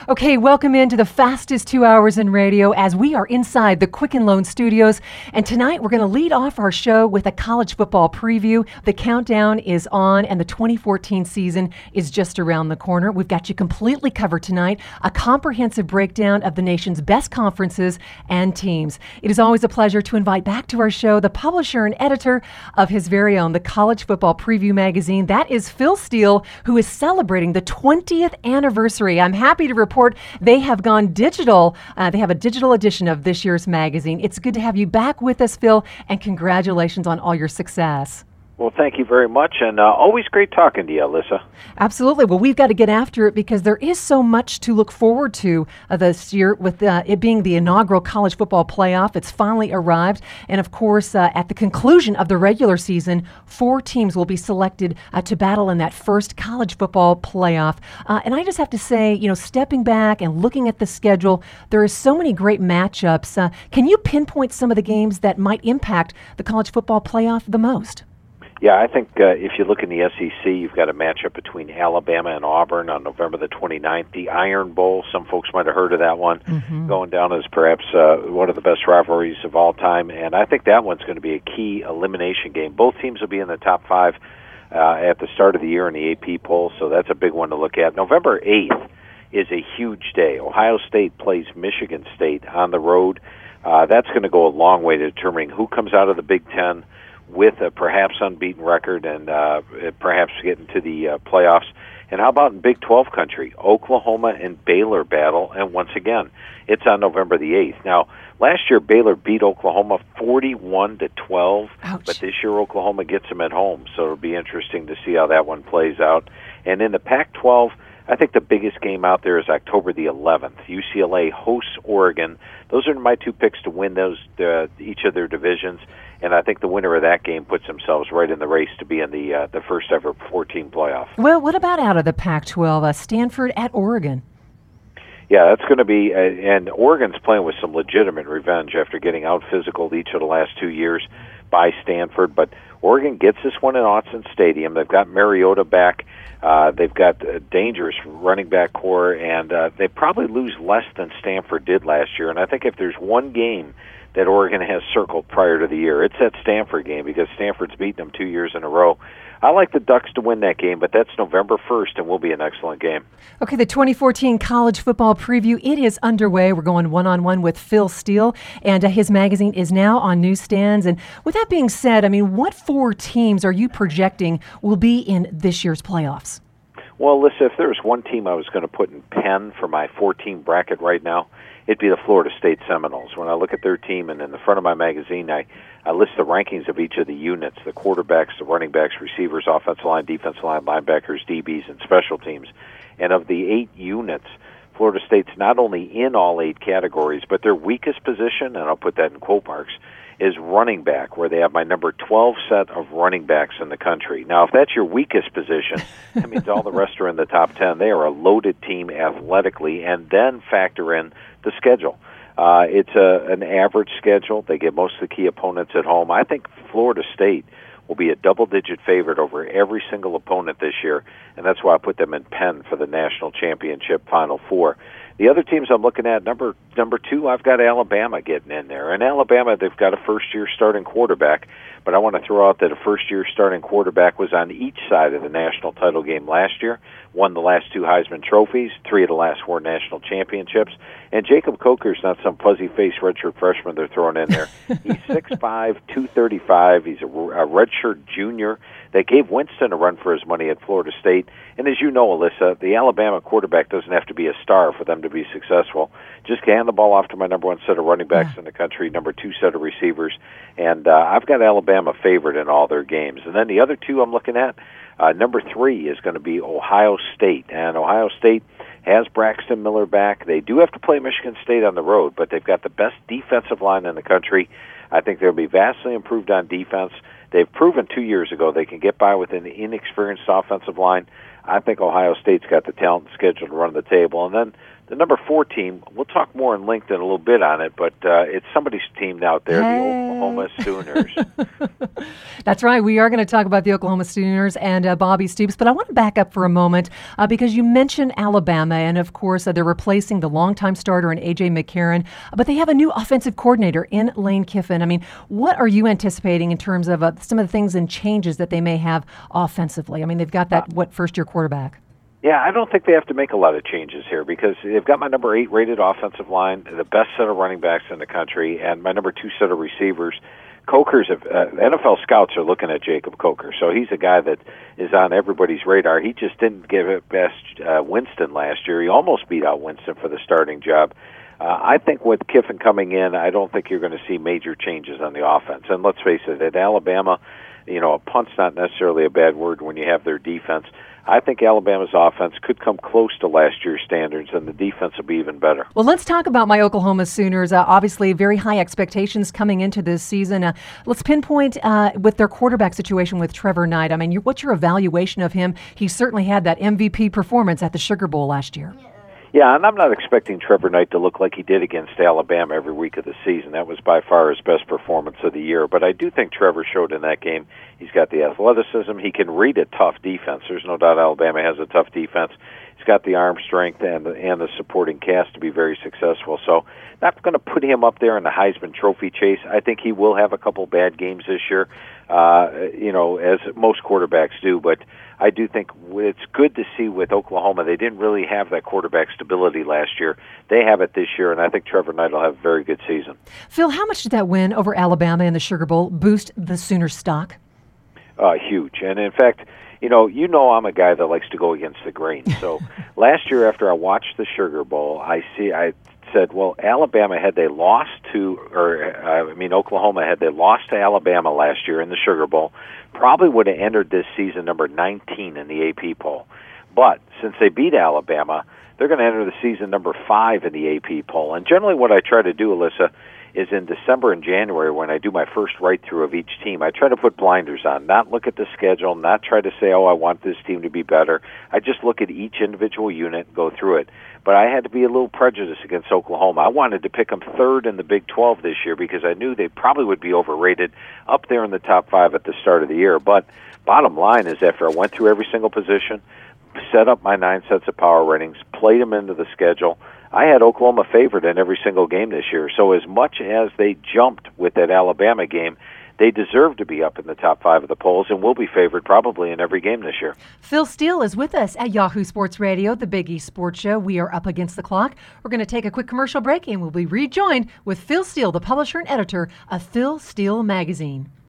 Okay, welcome into the fastest 2 hours in radio as we are inside the Quicken Loan Studios. And tonight we're going to lead off our show with a college football preview. The countdown is on and the 2014 season is just around the corner. We've got you completely covered tonight, a comprehensive breakdown of the nation's best conferences and teams. It is always a pleasure to invite back to our show the publisher and editor of his very own, the College Football Preview magazine. That is Phil Steele, who is celebrating the 20th anniversary. I'm happy to report they have gone digital. They have a digital edition of this year's magazine. It's good to have you back with us, Phil, and congratulations on all your success. Well, thank you very much, and always great talking to you, Alyssa. Absolutely. Well, we've got to get after it because there is so much to look forward to this year with it being the inaugural college football playoff. It's finally arrived. And, of course, at the conclusion of the regular season, 4 teams will be selected to battle in that first college football playoff. And I just have to say, stepping back and looking at the schedule, there are so many great matchups. Can you pinpoint some of the games that might impact the college football playoff the most? Yeah, I think if you look in the SEC, you've got a matchup between Alabama and Auburn on November the 29th. The Iron Bowl, some folks might have heard of that one, going down as perhaps one of the best rivalries of all time. And I think that one's going to be a key elimination game. Both teams will be in the top 5 at the start of the year in the AP poll, so that's a big one to look at. November 8th is a huge day. Ohio State plays Michigan State on the road. That's going to go a long way to determining who comes out of the Big Ten with a perhaps unbeaten record and perhaps get into the playoffs. And how about in Big 12 country? Oklahoma and Baylor battle, and once again, it's on November the 8th. Now, last year Baylor beat Oklahoma 41-12, but this year Oklahoma gets them at home, so it'll be interesting to see how that one plays out. And in the Pac-12, I think the biggest game out there is October the 11th. UCLA hosts Oregon. Those are my 2 picks to win each of their divisions. And I think the winner of that game puts themselves right in the race to be in the first ever 14 playoff. Well, what about out of the Pac-12, Stanford at Oregon? Yeah, that's going to be, and Oregon's playing with some legitimate revenge after getting out-physicaled each of the last 2 years by Stanford. But Oregon gets this one in Autzen Stadium. They've got Mariota back. They've got a dangerous running back core, and they probably lose less than Stanford did last year. And I think if there's one game that Oregon has circled prior to the year, it's that Stanford game because Stanford's beaten them 2 years in a row. I like the Ducks to win that game, but that's November 1st and will be an excellent game. Okay, the 2014 college football preview, it is underway. We're going one-on-one with Phil Steele, and his magazine is now on newsstands. And with that being said, what 4 teams are you projecting will be in this year's playoffs? Well, listen, if there was one team I was going to put in pen for my 4-team bracket right now, it'd be the Florida State Seminoles. When I look at their team, and in the front of my magazine, I list the rankings of each of the units, the quarterbacks, the running backs, receivers, offensive line, defensive line, linebackers, DBs, and special teams. And of the 8 units, Florida State's not only in all 8 categories, but their weakest position, and I'll put that in quote marks, is running back, where they have my number 12 set of running backs in the country. Now, if that's your weakest position, that means all the rest are in the top 10. They are a loaded team athletically, and then factor in the schedule. It's an average schedule. They get most of the key opponents at home. I think Florida State will be a double-digit favorite over every single opponent this year, and that's why I put them in pen for the national championship Final Four. The other teams I'm looking at, number 2, I've got Alabama getting in there. And Alabama, they've got a first-year starting quarterback, but I want to throw out that a first-year starting quarterback was on each side of the national title game last year, won the last 2 Heisman trophies, 3 of the last 4 national championships. And Jacob Coker's not some fuzzy-faced redshirt freshman they're throwing in there. He's 6'5", 235. He's a redshirt junior. They gave Winston a run for his money at Florida State. And as you know, Alyssa, the Alabama quarterback doesn't have to be a star for them to be successful. Just hand the ball off to my number 1 set of running backs in the country, number 2 set of receivers. And I've got Alabama favored in all their games. And then the other 2 I'm looking at, number 3 is going to be Ohio State. And Ohio State has Braxton Miller back. They do have to play Michigan State on the road, but they've got the best defensive line in the country. I think they'll be vastly improved on defense. They've proven 2 years ago they can get by with an inexperienced offensive line. I think Ohio State's got the talent and schedule to run the table. And then the number 4 team, we'll talk more in length in a little bit on it, but it's somebody's team out there, the Oklahoma Sooners. That's right. We are going to talk about the Oklahoma Sooners and Bobby Stoops, but I want to back up for a moment because you mentioned Alabama, and of course they're replacing the longtime starter in A.J. McCarron, but they have a new offensive coordinator in Lane Kiffin. I mean, what are you anticipating in terms of some of the things and changes that they may have offensively? I mean, they've got that, first-year quarterback? Yeah, I don't think they have to make a lot of changes here because they've got my number 8 rated offensive line, the best set of running backs in the country, and my number 2 set of receivers. Coker's NFL scouts are looking at Jacob Coker, so he's a guy that is on everybody's radar. He just didn't give it best Winston last year. He almost beat out Winston for the starting job. I think with Kiffin coming in, I don't think you're going to see major changes on the offense. And let's face it, at Alabama, a punt's not necessarily a bad word when you have their defense. I think Alabama's offense could come close to last year's standards, and the defense will be even better. Well, let's talk about my Oklahoma Sooners. Obviously, very high expectations coming into this season. Let's pinpoint with their quarterback situation with Trevor Knight. I mean, what's your evaluation of him? He certainly had that MVP performance at the Sugar Bowl last year. Yeah, and I'm not expecting Trevor Knight to look like he did against Alabama every week of the season. That was by far his best performance of the year. But I do think Trevor showed in that game he's got the athleticism. He can read a tough defense. There's no doubt Alabama has a tough defense. He's got the arm strength and the supporting cast to be very successful. So not going to put him up there in the Heisman Trophy chase. I think he will have a couple bad games this year, as most quarterbacks do. But I do think it's good to see with Oklahoma, they didn't really have that quarterback stability last year. They have it this year, and I think Trevor Knight will have a very good season. Phil, how much did that win over Alabama in the Sugar Bowl boost the Sooners' stock? Huge. And in fact, I'm a guy that likes to go against the grain. So last year after I watched the Sugar Bowl, I said, well, Oklahoma had they lost to Alabama last year in the Sugar Bowl, probably would have entered this season number 19 in the AP poll. But since they beat Alabama, they're going to enter the season number 5 in the AP poll. And generally what I try to do, Alyssa, is in December and January when I do my first write-through of each team, I try to put blinders on, not look at the schedule, not try to say, I want this team to be better. I just look at each individual unit and go through it. But I had to be a little prejudiced against Oklahoma. I wanted to pick them 3rd in the Big 12 this year because I knew they probably would be overrated up there in the top 5 at the start of the year. But bottom line is after I went through every single position, set up my 9 sets of power ratings, played them into the schedule, I had Oklahoma favored in every single game this year. So as much as they jumped with that Alabama game, they deserve to be up in the top 5 of the polls and will be favored probably in every game this year. Phil Steele is with us at Yahoo Sports Radio, the Big East Sports Show. We are up against the clock. We're going to take a quick commercial break and we'll be rejoined with Phil Steele, the publisher and editor of Phil Steele Magazine.